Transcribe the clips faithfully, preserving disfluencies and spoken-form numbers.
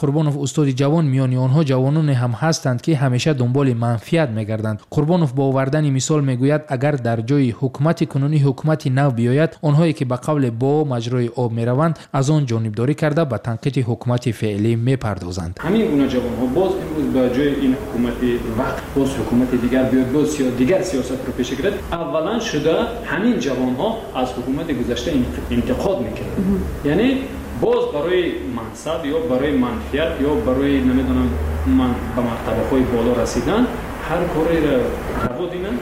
قربانوف استاد جوان میانی آنها جوانان هم هستند که همیشه دنبال منفیت میگردند. قربانوف با آوردن مثال میگوید اگر در جای حکومت کنونی حکومت نو بیاید، آنهایی که به قبل با مجرای آب میروند از آن جانبداری کرده به تنقیح حکومت فعلی میپردازند. همین گونه جوان ها باز امروز به جای این حکومت وقت باز حکومت دیگر بیاد، باز یا دیگر سیاست رو پیش گیرد، اولا شده همین جوان ها از حکومت گذشته انتقاد میکنند. یعنی باز برای منصب یا برای منفیت یا برای نمیدونم من به مرتبه های بالا رسیدن هر کاری را روا دینن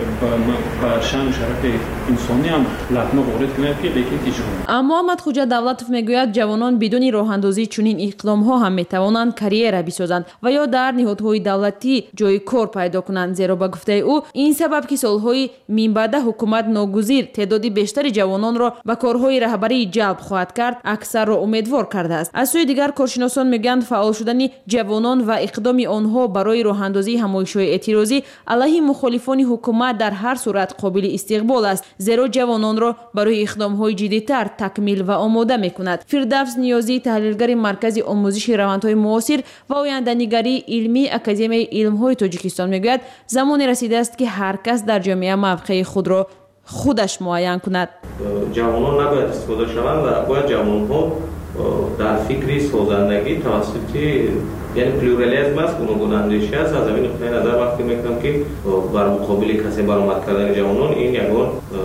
با شان و شرف انسانی هم لطمه وارد کنند که لیکن اجرا. اما احمد خوجا دولتوف میگوید جوانان بدون راه اندازی چنین اقدام ها هم میتوانند کاریرا بسازند و یا در نهادهای دولتی جای کار پیدا کنند، زیرا با گفته او این سبب که سالهای من بعد حکومت ناگزیر تعدادی بیشتر جوانان را به کارهای رهبری جلب خواهد کرد اکثر را امیدوار کرده است. از سوی دیگر کارشناسان میگویند فعال شدن جوانان و اقدام آنها برای راه اندازی همایش‌های اعتراضی علیه مخالفان حکومت در هر صورت قابل استقبال است، زیرا جوانان را برای اقدام‌های جدی‌تر تکمیل و آماده می‌کند. فردوس نیازی، تحلیلگر مرکز آموزش روندهای معاصر و آینده‌نگری علمی اکادمی علم‌های تاجیکستان میگوید زمانی رسیده است که هر کس در جامعه موقع خود را خودش معین کند. جوانان نباید استفاده شوند و باید جوان‌ها در فکری سازندگی توسط یعنی پلورالیسم است، گوناگون اندیشه است. از همین نقطه نظر وقتی میگم که بر مقابل کسی برآمد کردن جوانان این یگان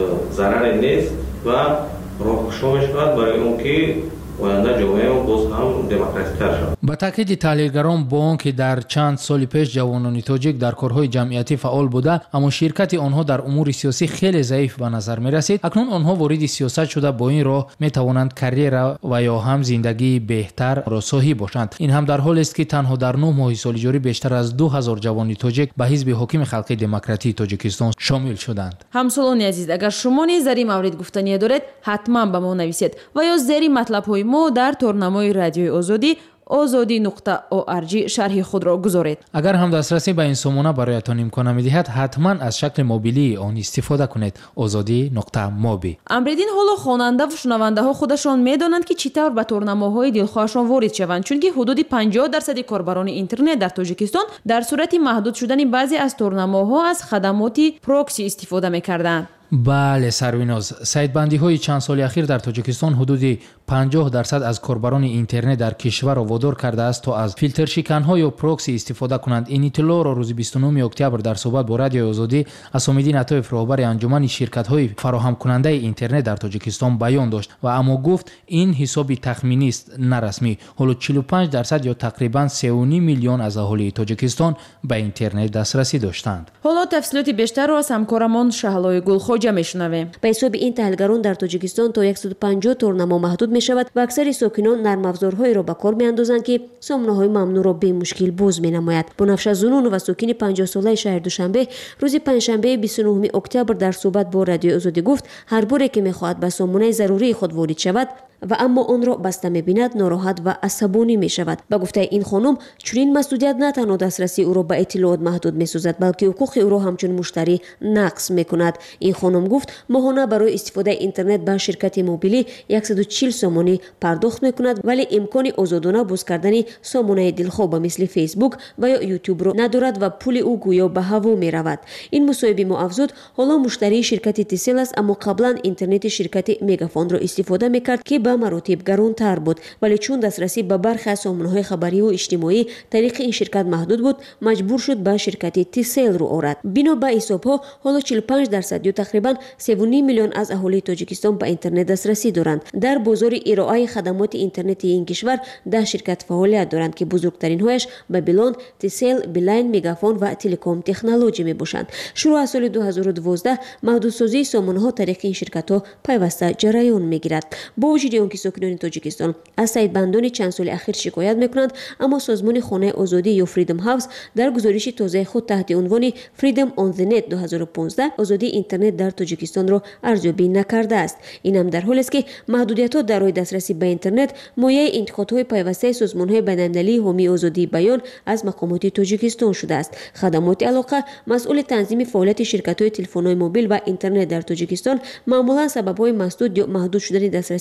ضرر نیست و راهگشا میشود برای اون که آینده جامعه باز هم دموکراسی تر شود. با تاکید تحلیلگران با آنکه در چند سال پیش جوانان تاجیک در کارهای جمعیتی فعال بوده اما شرکت آنها در امور سیاسی خیلی ضعیف به نظر می رسید، اکنون آنها وارد سیاست شده با این راه می توانند کاریرا و یا هم زندگی بهتر را ساهی باشند. این هم در حالی است که تنها در نه ماه سال جاری بیشتر از دو هزار جوان تاجیک به حزب حاکم خلقی دموکراتی تاجیکستان شامل شدند. همسالان عزیز، اگر شما نیز در این مورد گفتنی دارید حتما به ما نویسید و یا زیر مطلب های ما در تورنمای رادیوی آزادی آزادی نقطه او آر جی شرح خود را گذارید. اگر هم دسترسی به این سامانه برایتان امکان می‌دهد حتما از شکل موبیلی آن استفاده کنید. آزادی نقطه موبی. امریدین حالا خواننده و شنونده ها خودشان میدانند که چطور به تورنماهای دلخواهشان وارد شوند، چون که حدود پنجاه درصد کاربران اینترنت در تاجیکستان در صورت محدود شدن بعضی از تورنماها از خدمات پروکسی استفاده می‌کردند. بله سرویناز، سایت‌بندی های چند سال اخیر در تاجیکستان حدود پنجاه درصد از کاربران اینترنت در کشور را وادار کرده است تا از فیلتر شکن‌ها یا پروکسی استفاده کنند. این اطلاع را روز بیست و نهم اکتبر در صحبت با رادیو آزادی اسامدین عطایف رهبر انجمن شرکت‌های فراهم کننده اینترنت در تاجیکستان بیان داشت و اما گفت این حسابی تخمینی است، نه رسمی. حالا چهل و پنج درصد یا تقریباً سه و نیم میلیون از اهالی تاجیکستان به اینترنت دسترسی داشتند. حالا تفصیلات بیشتر را از همکارمان شهلای گلخوجه میشنویم. به حساب این تحلیلگران در تاجیکستان تا صد و پنجاه تورنما محدود می شود و اکثر ساکنان نرم افزارهایی را به کار می اندازند که سامانه‌های ممنوع را به مشکل باز می نماید. بنفشه زنون و ساکن پنجاه ساله شهر دوشنبه روز پنجشنبه بیست و نهم اکتبر در صحبت با رادیو آزادی گفت هر باره که می خواهد به سامانه ضروری خود وارد شود و اما آن را بسته می‌بیند ناراحت و عصبانی می‌شود. با گفته این خانم چنین مسئولیت نه تنها دسترسی او را به اطلاعات محدود می‌سازد بلکه حقوق او را همچون مشتری نقض می‌کند. این خانم گفت ماهانه برای استفاده اینترنت به شرکت موبیلی صد و چهل سامانه پرداخت می‌کند ولی امکان آزادانه باز کردن سامانه دلخواه مثل فیسبوک و یا یوتیوب را ندارد و پول او گویا به هوا می‌رود. این مصاحبه ما افزود حالا مشتری شرکت تیسل است اما قبلا اینترنت شرکت مگافون را استفاده می‌کرد که به مراتب گرانتر بود ولی چون دسترسی به برخی از سامانه‌های خبری و اجتماعی طریق این شرکت محدود بود مجبور شد به شرکت تیسل رو آورد. بنا به حساب‌ها حالا چهل و پنج درصد یا تقریبا سه و نیم میلیون از اهالی تاجیکستان به اینترنت دسترسی دارند. در بازار ارائه خدمات اینترنتی این کشور ده شرکت فعالیت دارند که بزرگترین هایش بابلون، تیسل، بیلاین، مگافون و تلکام تکنولوژی میباشند. شروع از سال دو هزار و دوازده محدودسازی سامانه‌ها طریق این شرکت‌ها پیوسته جریان میگیرد. با وجود آنکه ساکنان تاجیکستان از سایت‌بندان چند سال اخیر شکایت میکنند اما سازمان خانه آزادی یا فریدم هاوس در گزارش تازه خود تحت عنوان فریدم آن دی نت دو هزار و پانزده آزادی اینترنت در تاجیکستان را ارزیابی نکرده است. این هم در حالی است که محدودیت‌ها در راه دسترسی به اینترنت مایه انتقادهای پیوسته سازمان‌های بین‌المللی حامی آزادی بیان از مقامات تاجیکستان شده است. خدمات علاقه مسئول تنظیم فعالیت شرکت‌های تلفن‌های موبیل و اینترنت در تاجیکستان معمولا سبب‌های مسدود یا محدود شدن دسترسی به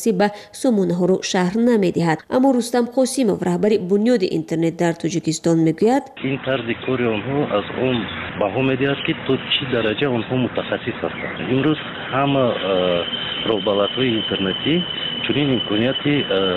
сомонаҳоро шаҳр намедиҳад. аммо рустам қосимов, раҳбари бунёди интернет дар тоҷикистон, мегӯяд: ин тарзи кори онҳо аз он баҳо медиҳад ки то чӣ дараҷа онҳо мутахассис ҳастанд. имрӯз ҳама роҳбалатҳои интернетӣ чунин имконияти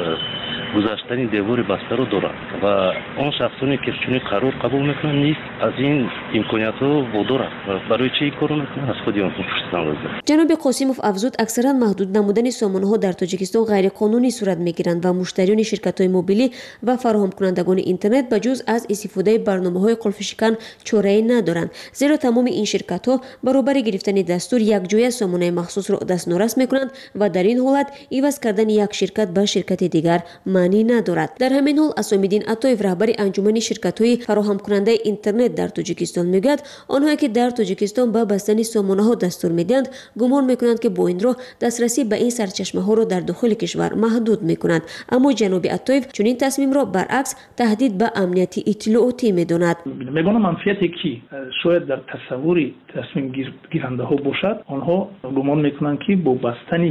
гузаштани девори бастаро доранд ва он шахсоне ки чунин қарор қабул мекунанд низ аз ин имкониятҳо водоранд. барои чӣ ин карро мекунанд? аз худи онҳо пурсидан лозим. ҷаноби қосимов афзуд, аксаран маҳдуд намудани сомонаҳо дар тоҷикистон ғайриқонунӣ сурат мегиранд ва муштариёни ширкатҳои мобилӣ ва фароҳамкунандагони интернет ба ҷуз аз истифодаи барномаҳои қулфишикан чорае надоранд, зеро тамоми ин ширкатҳо баробари гирифтани дастур якҷоя сомонаи махсусро дастнорас мекунанд ва дар ин ҳолат иваз кардани як ширкат ба ширкати дигар маънӣ надорад. дар ҳамин ҳол Асомиддин Атоев, раҳбари анҷумани ширкатҳои фароҳамкунандаи интернет дар Тоҷикистон, мегӯяд, онҳое ки дар Тоҷикистон ба бастани сомонаҳо дастур медиҳанд, гумон мекунанд ки бо ин роҳ дастрасӣ ба ин сарчашмаҳоро дар дохили кишвар маҳдуд мекунанд. аммо ҷаноби Атоев чунин тасмимро баръакс таҳдид ба амнияти иттилоотӣ медонад. мегӯям манфиате ки шояд дар тасаввури тасмимгирандаҳо бошад, онҳо гумон мекунанд ки бо бастани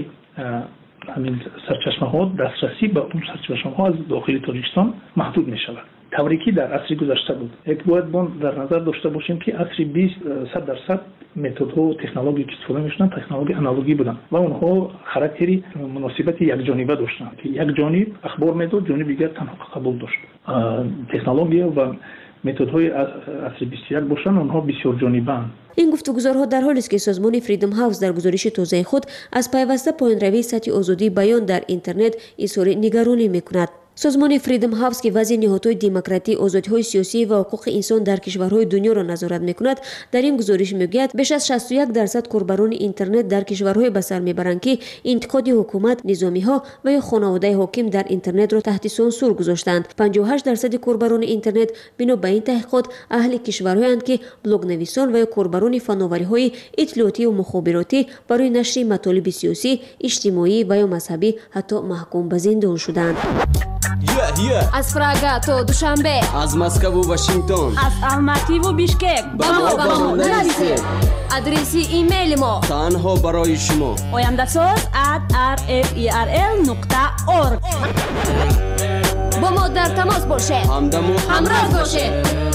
ҳамин сарчашмаҳо дастрасӣ ба он сарчашмаҳо аз дохили Тоҷикистон маҳдуд мешавад. тавре ки дар асри гузашта буд. Як бояд бон дар назар дошта бошем ки асри бист сад дарсад методҳо технологие ки истифода мешуданд технологии аналогӣ буданд ва онҳо характери муносибати якҷониба доштанд ки як ҷониб ахбор медод, ҷониби дигар танҳо қабул дошт. Технология ва методҳои асри бисту як бошанд, онҳо бисёрҷонибаанд. ин гуфтугузорҳо дар ҳолест ки созмони Freedom House дар гузориши тозаи худ аз пайваста поёнравии сатҳи озодии баён дар интернет изҳори нигаронӣ мекунад. созмони Freedom House ки вазъи ниҳодҳои демократӣ, озодиҳои сиёсӣ ва ҳуқуқи инсон дар кишварҳои дунёро назорат мекунад, дар ин гузориш мегӯяд, беш аз шасту як дарсад корбарони интернет дар кишварҳое ба сар мебаранд ки интиқоди ҳукумат, низомиҳо ва ё хонаводаи ҳоким дар интернетро таҳти сонсур гузоштаанд. панҷоҳу ҳашт дарсади корбарони интернет бино ба ин таҳқиқот аҳли кишварҳоянд ки блогнависон ва ё корбарони фановариҳои иттилоотӣ ва мухобиротӣ барои нашри матолиби сиёсӣ, иҷтимоӣ ва ё мазҳабӣ ҳатто маҳкум ба зиндон шуданд. Yeah, yeah. аз Прага то Душанбе, аз Москву Вашингтон, аз Алмативу Бишкек ба мо ба мо нависед. адреси имейли мо танҳо барои шумо ояндасоз at r f e r l нуқта org. бо мо дар тамос бошед, ҳамдамо ҳамроҳ бошед.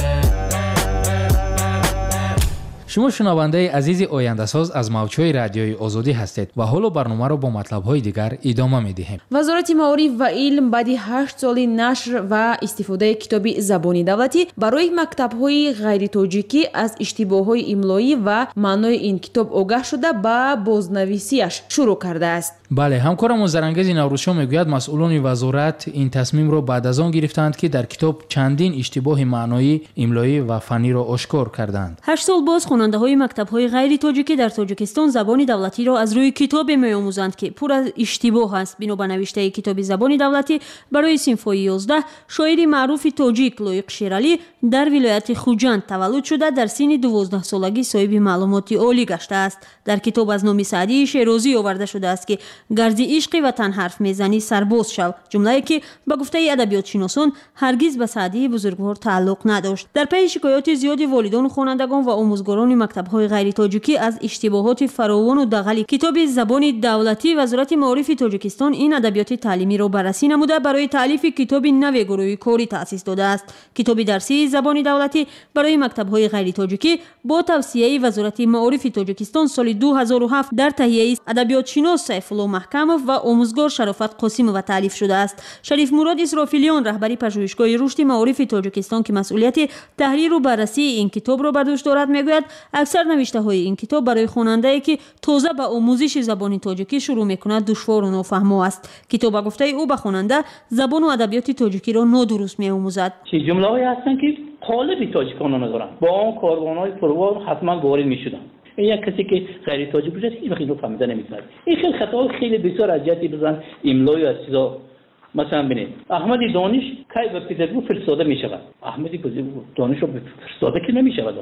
шумо шунавандаи азизи ояндасоз аз мавҷҳои радиои озодӣ ҳастед ва ҳоло барномаро бо матлабҳои дигар идома медиҳем. вазорати маориф ва илм баъди ҳашт соли нашр ва истифодаи китоби забони давлатӣ барои мактабҳои ғайритоҷикӣ аз иштибоҳҳои имлоӣ ва маънои ин китоб огаҳ шуда ба бознависиаш шурӯъ кардааст. бале, ҳамкорамон Зарангези Наврӯзшоҳ мегӯяд, масъулони вазорат ин тасмимро баъд аз он гирифтанд ки дар китоб чандин иштибоҳи маъноӣ, имлоӣ ва фанниро ошкор карданд. ҳашт сол боз хонандаҳои мактабҳои ғайритоҷикӣ дар Тоҷикистон забони давлатиро аз рӯи китобе меомӯзанд ки пур аз иштибоҳ аст. бино ба навиштаи китоби забони давлатӣ барои синфҳои ёздаҳ, шоири маъруфи тоҷик Лоиқ Шералӣ дар вилояти Хуҷанд таваллуд шуда дар синни дувоздаҳсолагӣ соҳиби маълумоти олӣ гаштааст. дар китоб аз номи Саъдии Шерозӣ оварда шудааст ки гарзи ишқи ватан ҳарф мезанӣ сарбоз шав, ҷумлае ки ба гуфтаи адабиётшиносон ҳаргиз ба Саъдии бузургвор тааллуқ надошт. дар пайи шикоёти зиёди волидону хонандагон ва омӯзгорони мактабҳои ғайритоҷикӣ аз иштибоҳоти фаровону дағали китоби забони давлатӣ, вазорати маорифи Тоҷикистон ин адабиёти таълимиро баррасӣ намуда барои таълифи китоби нави гурӯҳи корӣ таъсис додааст. китоби дарсии забони давлатӣ барои мактабҳои ғайритоҷикӣ бо тавсияи вазорати маорифи Тоҷикистон соли ду ҳазору ҳафт дар таҳияи адабиётшинос Сайфулло Маҳкамов ва омӯзгор Шарофат Қосимова таълиф шудааст. Шарифмурод Исрофилиён, раҳбари пажӯҳишгоҳи рушди маорифи Тоҷикистон ки масъулияти таҳриру баррасии ин китобро бар дӯш дорад, мегӯяд, аксар навиштаҳои ин китоб барои хонандае ки тоза ба омӯзиши забони тоҷикӣ шурӯъ мекунад душвору нофаҳмо аст. китоб ба гуфтаи ӯ ба хонанда забону адабиёти тоҷикиро нодуруст меомӯзад. ҷумлаҳое ҳастанд ки қолиби тоҷиконро надоранд, бо он корбонҳои пурвор ҳатман ворид мешуданд. یک کسی که غیر تاجیک باشه هیچ وقت اینو فهمیده نمیتونه. این خیلی خطاهای خیلی بسیار اذیتی بزن املای از چیزا مثلا ببینید احمد دانش کی به پترزبورگ فرستاده میشود. احمد دانش رو فرستاده که نمیشود آخه.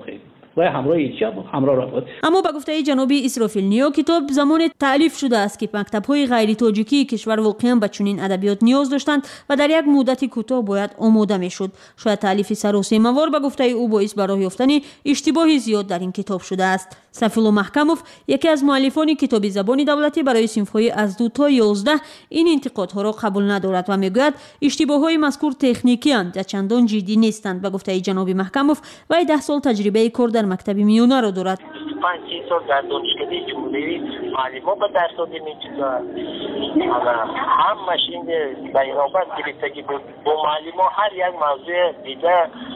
و همراه ایشی همراه را بود. اما با گفته جناب اسرافیل نیا کتاب زمان تألیف شده است که مکتب‌های غیر تاجیکی کشور واقعا به چنین ادبیات نیاز داشتند و در یک مدت کوتاه باید آماده میشد. شاید تألیف سراسیمه‌وار به گفته او باعث به راه یافتن اشتباه زیاد در این کتاب شده است. سفیلا محکموف یکی از مؤلفان کتاب زبان دولتی برای صنف‌های از دو تا یازده این انتقادها را قبول ندارد و میگوید اشتباه‌های مذکور تکنیکی اند و چندان جدی نیستند. به گفته جناب محکموف وی ده سال تجربه کار در مکتب میانه را دارد. پنج سال در دانشکده جمهوری معلمان به درس دادیم این چیزا هم ماشین به اینابت گرفتگی با معلمان هر یک موضوع دیده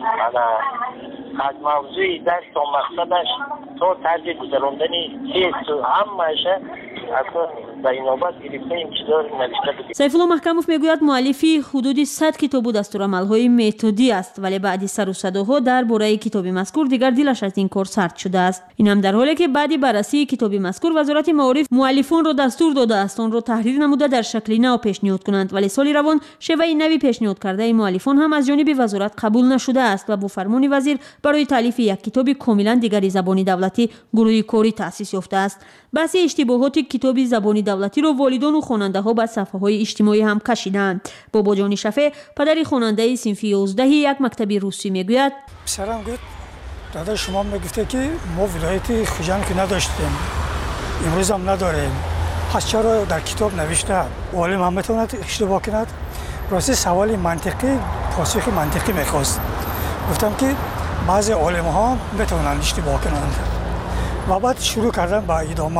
از موضوع درس تا مقصدش تا طرز گذراندنی هیچ همهش اصلا به اینابت گرفته این چیزا نوشته بودیم. سیفالله محکموف میگوید مؤلفی حدود صد کتاب و دستورالعمل‌های متدی است ولی بعد سر و صداها درباره کتاب مذکور دیگر دلش از این کار سرد شده است. این هم در حالی که بعد بررسی کتاب مذکور وزارت معارف مؤلفان را دستور داده است آن را تحریر نموده در شکل نو پیشنهاد کنند ولی سال روان شیوه نوی پیشنهاد کرده مؤلفان هم از جانب وزارت قبول نشده است و با فرمان وزیر برای تالیف یک کتاب کاملا دیگر زبان دولتی گروه کاری تأسیس یافته است. بحث اشتباهات کتاب زبان دولتی را والدان و خواننده‌ها به صفحه‌های اجتماعی هم کشیدند. بابا جان شفیع پدر خواننده صنف یازده یک مکتب روسی میگوید پسرم گفت دادا شما میگفته که ما ولایت خوجند که نداشتیم امروز هم نداریم پس چرا در کتاب نوشته عالم هم میتواند اشتباه کند راستی سوال منطقی پاسخ منطقی میخواست گفتم که بعضی عالم ها میتونند اشتباه کنند و بعد شروع کردم با ادامه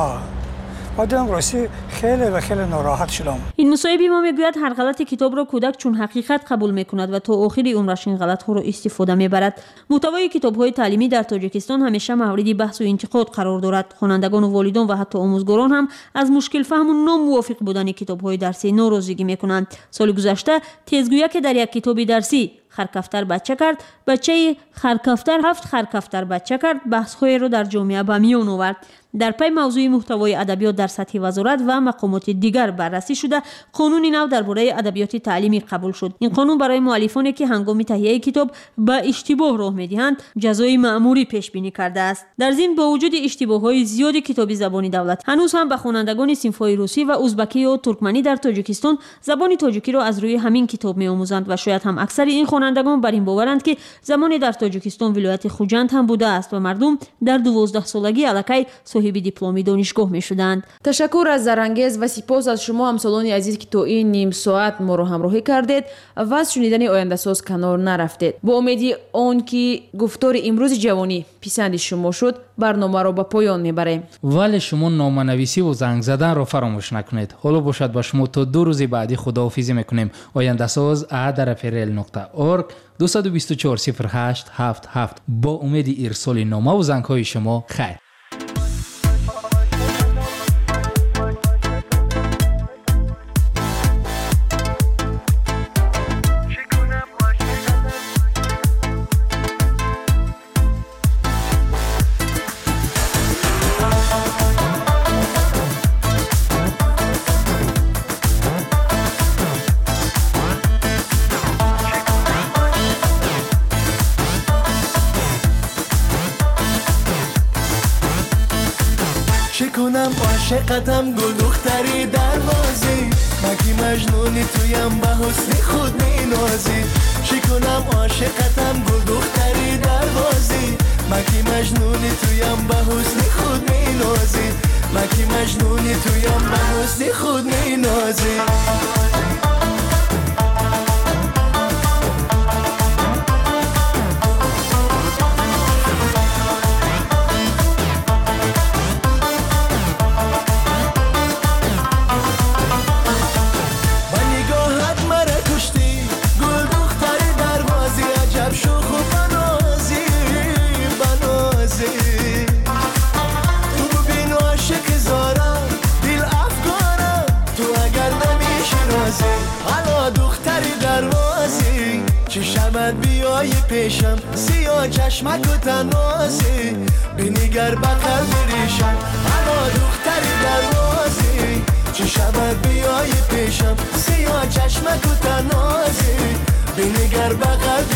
و دیدم راستی خیلی و خیلی ناراحت شدم. این مصاحبی ما میگوید هر غلط کتاب را کودک چون حقیقت قبول میکند و تا آخر عمرش این غلط ها را استفاده میبرد. محتوای کتاب های تعلیمی در تاجیکستان همیشه مورد بحث و انتقاد قرار دارد. خوانندگان و والدان و حتی آموزگاران هم از مشکل فهم و ناموافق بودن کتاب های درسی ناراضگی میکنند. سال گذشته تیزگویی که در یک کتاب درسی خرکفتر بچه کرد بچه خرکفتر هفت خرکفتر بچه کرد بحث‌های را در جامعه به میان آورد. در پی موضوع محتوای ادبیات در سطح وزارت و مقامات دیگر بررسی شده قانون نو درباره ادبیات تعلیمی قبول شد. این قانون برای مؤلفانی که هنگام تهیه کتاب به اشتباه راه میدهند جزای مأموری پیش بینی کرده است. در ضمن با وجود اشتباه‌های زیاد کتاب زبان دولت هنوز هم به خوانندگان صنف‌های روسی و ازبکی و ترکمنی در تاجیکستان زبان تاجیکی را از روی همین کتاب می‌آموزند و شاید هم اکثر این خوانندگان بر این باورند که زمان در تاجیکستان ولایت خوجند هم بوده است و مردم در دوازده سالگی الکی صاحب دیپلمی دانشگاه می‌شدند. تشکر از زرانگیز و سپاس از شما همسالان عزیز که تو این نیم ساعت ما رو همراهی کردید و از شنیدن آینده ساز کنار نرفتید. با امیدی آن که گفتار امروز جوانی پسند شما شد برنامه رو به پایان میبریم. ولی شما نامه‌نویسی و زنگ زدن رو فراموش نکنید. حالا باشد با شما تا دو روز بعدی خداحافظی میکنیم. آینده ساز ات رفرل نقطه اورگ دو دو چهار صفر هشت هفت هفت با امید ارسال نامه و زنگ های شما. خیر. کنم عاشقتم گل دختری دروازی مگی مجنونی تویم به حسن خود می نازی چی کنم عاشقتم گل دختری دروازی مگی مجنونی تویم به حسن خود می نازی مگی مجنونی تویم به حسن خود می نازی بیای پیشم سیاه چشمک و تنازی بینیگر بقل بریشم حالا دختری دروازی چه شبت بیای پیشم سیاه چشمک و تنازی بینیگر بقل